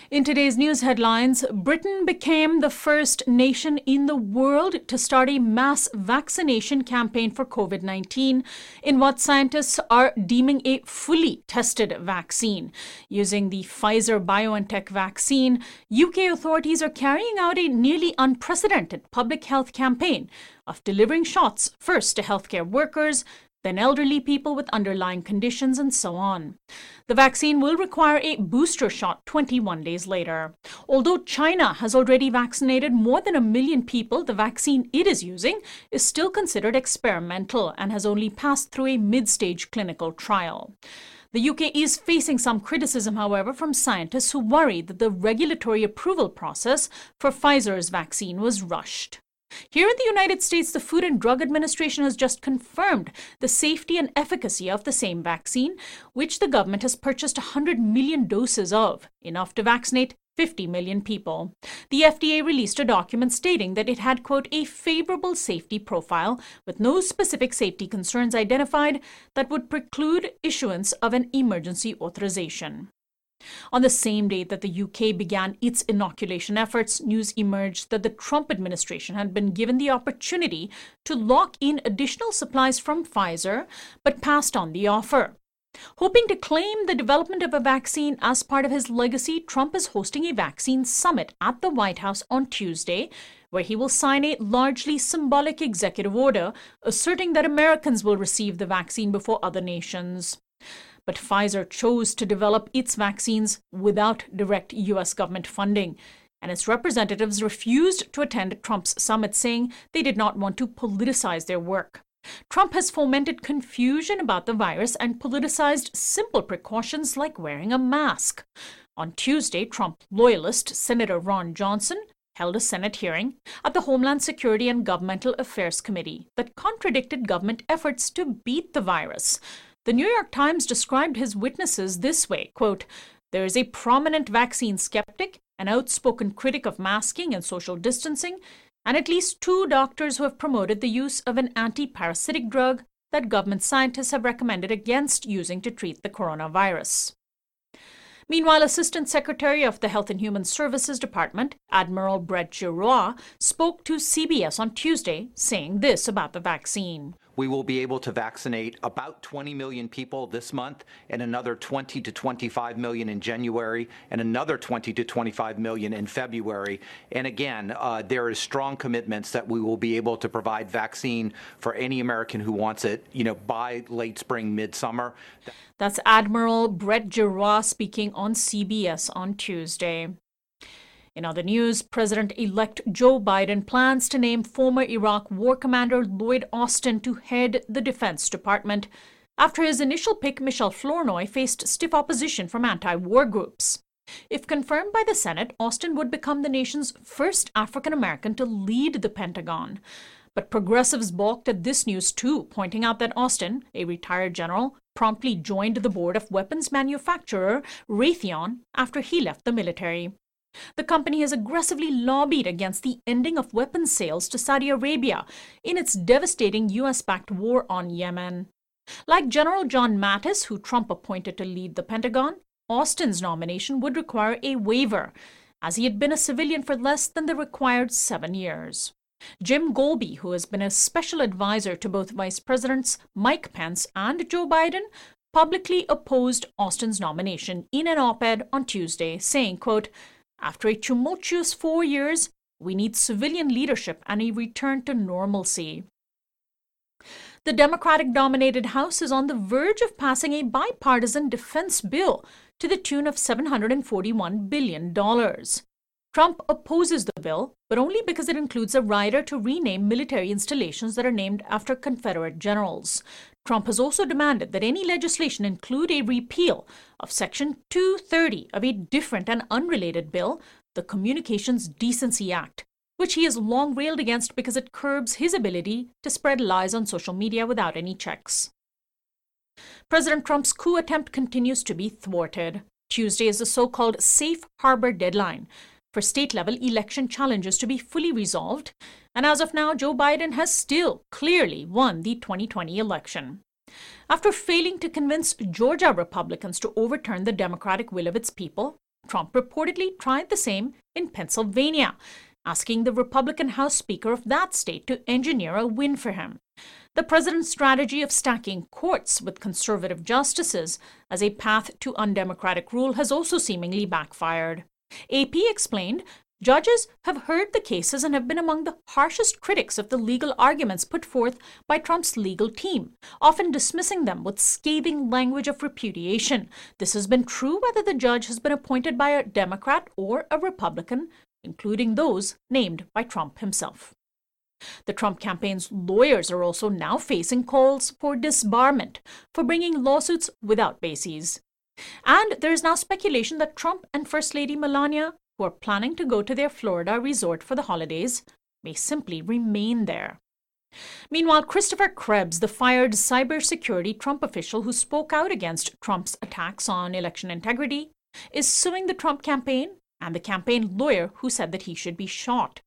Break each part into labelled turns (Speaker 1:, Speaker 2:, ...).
Speaker 1: In today's news headlines, Britain became the first nation in the world to start a mass vaccination campaign for COVID-19 in what scientists are deeming a fully tested vaccine. Using the Pfizer-BioNTech vaccine, UK authorities are carrying out a nearly unprecedented public health campaign of delivering shots first to healthcare workers, then elderly people with underlying conditions, and so on. The vaccine will require a booster shot 21 days later. Although China has already vaccinated more than 1 million people, the vaccine it is using is still considered experimental and has only passed through a mid-stage clinical trial. The UK is facing some criticism, however, from scientists who worry that the regulatory approval process for Pfizer's vaccine was rushed. Here in the United States, the Food and Drug Administration has just confirmed the safety and efficacy of the same vaccine, which the government has purchased 100 million doses of, enough to vaccinate 50 million people. The FDA released a document stating that it had, quote, a favorable safety profile with no specific safety concerns identified that would preclude issuance of an emergency authorization. On the same day that the UK began its inoculation efforts, news emerged that the Trump administration had been given the opportunity to lock in additional supplies from Pfizer, but passed on the offer. Hoping to claim the development of a vaccine as part of his legacy, Trump is hosting a vaccine summit at the White House on Tuesday, where he will sign a largely symbolic executive order asserting that Americans will receive the vaccine before other nations. But Pfizer chose to develop its vaccines without direct U.S. government funding, and its representatives refused to attend Trump's summit, saying they did not want to politicize their work. Trump has fomented confusion about the virus and politicized simple precautions like wearing a mask. On Tuesday, Trump loyalist Senator Ron Johnson held a Senate hearing at the Homeland Security and Governmental Affairs Committee that contradicted government efforts to beat the virus. The New York Times described his witnesses this way, quote, there is a prominent vaccine skeptic, an outspoken critic of masking and social distancing, and at least 2 doctors who have promoted the use of an anti-parasitic drug that government scientists have recommended against using to treat the coronavirus. Meanwhile, Assistant Secretary of the Health and Human Services Department, Admiral Brett Giroir, spoke to CBS on Tuesday, saying this about the vaccine.
Speaker 2: We will be able to vaccinate about 20 million people this month, and another 20 to 25 million in January, and another 20 to 25 million in February. And again, there is strong commitments that we will be able to provide vaccine for any American who wants it, by late spring, midsummer.
Speaker 1: That's Admiral Brett Giroir speaking on CBS on Tuesday. In other news, President-elect Joe Biden plans to name former Iraq War Commander Lloyd Austin to head the Defense Department after his initial pick, Michelle Flournoy, faced stiff opposition from anti-war groups. If confirmed by the Senate, Austin would become the nation's first African-American to lead the Pentagon. But progressives balked at this news too, pointing out that Austin, a retired general, promptly joined the board of weapons manufacturer Raytheon after he left the military. The company has aggressively lobbied against the ending of weapons sales to Saudi Arabia in its devastating U.S.-backed war on Yemen. Like General John Mattis, who Trump appointed to lead the Pentagon, Austin's nomination would require a waiver, as he had been a civilian for less than the required 7 years. Jim Golby, who has been a special advisor to both Vice Presidents Mike Pence and Joe Biden, publicly opposed Austin's nomination in an op-ed on Tuesday, saying, quote, after a tumultuous 4 years, we need civilian leadership and a return to normalcy. The Democratic-dominated House is on the verge of passing a bipartisan defense bill to the tune of $741 billion. Trump opposes the bill, but only because it includes a rider to rename military installations that are named after Confederate generals. Trump has also demanded that any legislation include a repeal of Section 230 of a different and unrelated bill, the Communications Decency Act, which he has long railed against because it curbs his ability to spread lies on social media without any checks. President Trump's coup attempt continues to be thwarted. Tuesday is the so-called safe harbor deadline for state-level election challenges to be fully resolved, and as of now, Joe Biden has still clearly won the 2020 election. After failing to convince Georgia Republicans to overturn the Democratic will of its people, Trump reportedly tried the same in Pennsylvania, asking the Republican House Speaker of that state to engineer a win for him. The president's strategy of stacking courts with conservative justices as a path to undemocratic rule has also seemingly backfired. AP explained judges have heard the cases and have been among the harshest critics of the legal arguments put forth by Trump's legal team, often dismissing them with scathing language of repudiation. This has been true whether the judge has been appointed by a Democrat or a Republican, including those named by Trump himself. The Trump campaign's lawyers are also now facing calls for disbarment for bringing lawsuits without bases. And there is now speculation that Trump and First Lady Melania, who are planning to go to their Florida resort for the holidays, may simply remain there. Meanwhile, Christopher Krebs, the fired cybersecurity Trump official who spoke out against Trump's attacks on election integrity, is suing the Trump campaign and the campaign lawyer who said that he should be shot.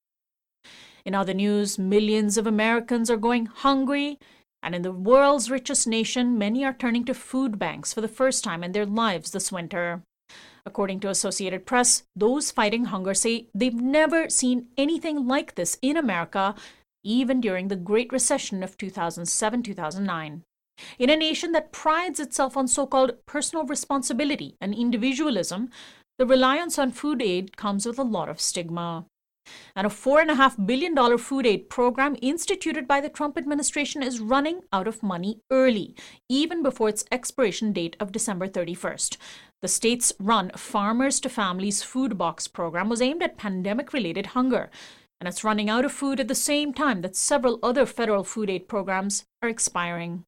Speaker 1: In other news, millions of Americans are going hungry, and in the world's richest nation, many are turning to food banks for the first time in their lives this winter. According to Associated Press, those fighting hunger say they've never seen anything like this in America, even during the Great Recession of 2007-2009. In a nation that prides itself on so-called personal responsibility and individualism, the reliance on food aid comes with a lot of stigma. And a $4.5 billion food aid program instituted by the Trump administration is running out of money early, even before its expiration date of December 31st. The state's run Farmers to Families Food Box program was aimed at pandemic-related hunger, and it's running out of food at the same time that several other federal food aid programs are expiring.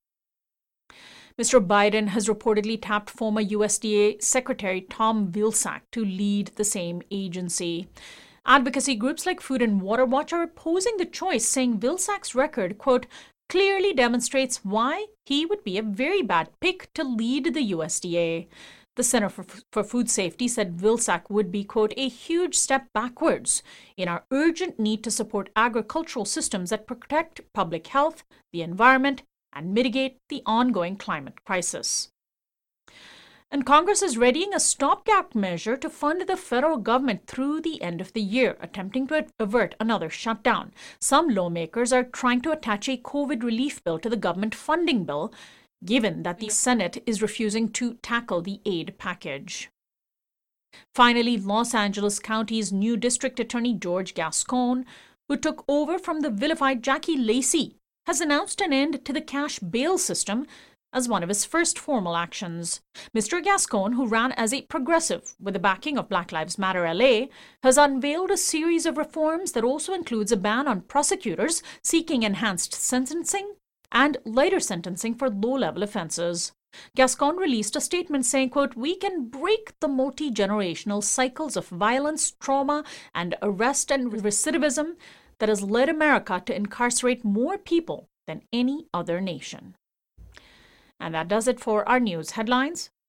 Speaker 1: Mr. Biden has reportedly tapped former USDA Secretary Tom Vilsack to lead the same agency. Advocacy groups like Food and Water Watch are opposing the choice, saying Vilsack's record, quote, clearly demonstrates why he would be a very bad pick to lead the USDA. The Center for Food Safety said Vilsack would be, quote, a huge step backwards in our urgent need to support agricultural systems that protect public health, the environment, and mitigate the ongoing climate crisis. And Congress is readying a stopgap measure to fund the federal government through the end of the year, attempting to avert another shutdown. Some lawmakers are trying to attach a COVID relief bill to the government funding bill, given that the Senate is refusing to tackle the aid package. Finally, Los Angeles County's new district attorney George Gascon, who took over from the vilified Jackie Lacey, has announced an end to the cash bail system as one of his first formal actions. Mr. Gascon, who ran as a progressive with the backing of Black Lives Matter LA, has unveiled a series of reforms that also includes a ban on prosecutors seeking enhanced sentencing and lighter sentencing for low-level offenses. Gascon released a statement saying, quote, we can break the multi-generational cycles of violence, trauma, and arrest and recidivism that has led America to incarcerate more people than any other nation. And that does it for our news headlines.